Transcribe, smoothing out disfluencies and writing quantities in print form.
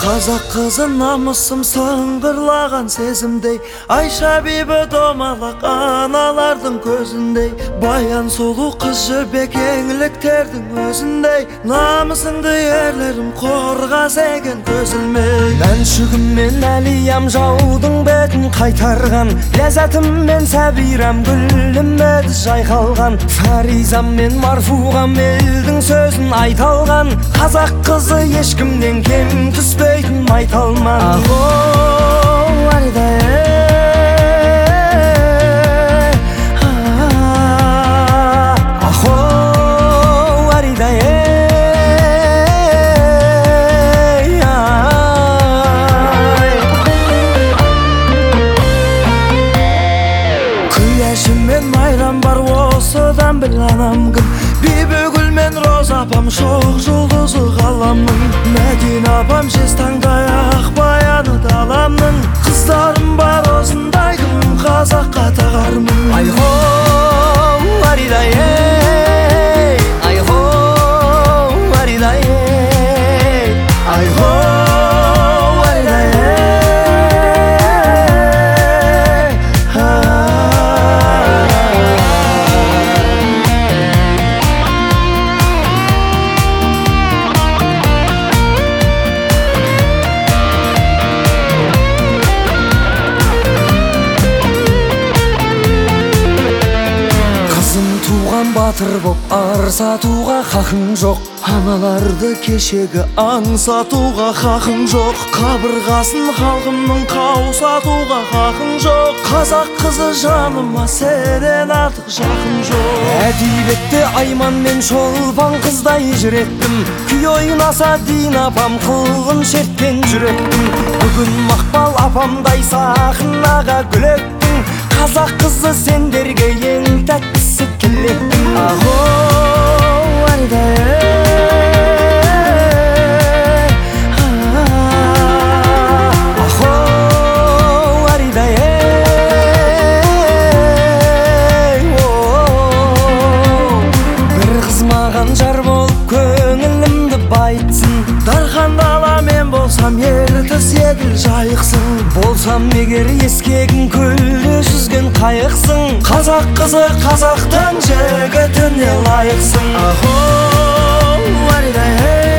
Қазақ қызы намысым сыңғырлаған сезімдей, Айша бибі домалақ аналардың көзіндей, баян сұлу қыз жібек еңліктердің өзіндей, намысыңды ерлерім қорғас екен көзілмей. Мәншүгім мен әлиям жаудың бетін қайтарған, ләззатым мен сәбирам гүлім еді жайқалған, фаризам мен марфуғам елдің сөзін айталған, қазақ қызы ешкімнен кем түспейтін майталман. Ахо аридай ахо аридай күләшім мен майрам бар осыдан біл анам кім, бибігүл мен роза апам шоқ жұлдызы ғаламның, Мәдина апам жез таңдай ақ баяны даламның, қыздарым бар осындай кім қазаққа тағармын. Айхо аридай айхо аридай айхо батыр боп арсатуға хақың жоқ, аналарды кешегі аңсатуға хақың жоқ, қабырғасын халқымның қаусатуға хақың жоқ, қазақ қызы жаныма сенен артық жақын жоқ. Әдебиетте айман мен шолпан қыздай жүреттім, күй ойнаса Дина апам қылғын шерткен жүректім, бүгін Мақпал апамдай сахнаға гүлеттің, қазақ қызы сендерге ең тәттісі келеттің. Ахо аридай ахо аридай бір қыз маған жар болып көңілімді байтсын, дархан дала мен болсам ертіс еділ жайықсың, болсам егер ескегін көлде жүзген қайықсың, қазақ қызы қазақтың жігітіне лайықсың. Ахо аридай